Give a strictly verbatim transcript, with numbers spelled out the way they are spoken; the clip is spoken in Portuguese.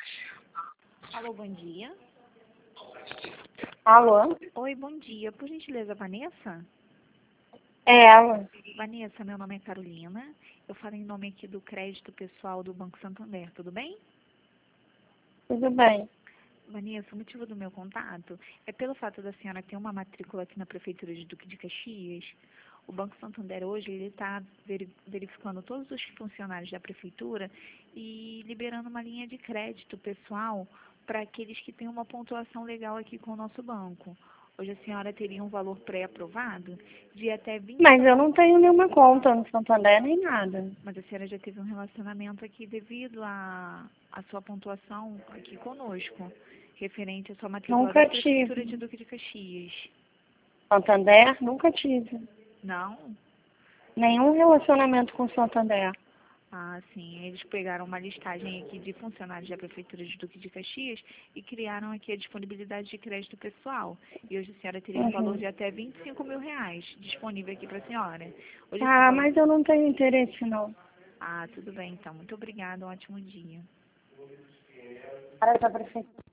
Alô, bom dia. Alô? Oi, bom dia. Por gentileza, Vanessa? É ela. Vanessa, meu nome é Carolina. Eu falo em nome aqui do crédito pessoal do Banco Santander, tudo bem? Tudo bem. Vanessa, o motivo do meu contato é pelo fato da senhora ter uma matrícula aqui na Prefeitura de Duque de Caxias. O Banco Santander hoje ele está verificando todos os funcionários da Prefeitura e liberando uma linha de crédito pessoal para aqueles que têm uma pontuação legal aqui com o nosso banco. Hoje a senhora teria um valor pré-aprovado de até vinte. Mas eu não tenho nenhuma conta no Santander nem nada. Mas a senhora já teve um relacionamento aqui devido à à sua pontuação aqui conosco, referente à sua matrícula Nunca da Prefeitura de tive. Duque de Caxias. Santander, nunca tive. Não? Nenhum relacionamento com Santander. Ah, sim. Eles pegaram uma listagem aqui de funcionários da Prefeitura de Duque de Caxias e criaram aqui a disponibilidade de crédito pessoal. E hoje a senhora teria um valor Uhum. de até vinte e cinco mil reais disponível aqui para a senhora. Hoje esse Ah, valor... mas eu não tenho interesse, não. Ah, tudo bem então. Muito obrigada. Um ótimo dia. Para da prefeitura.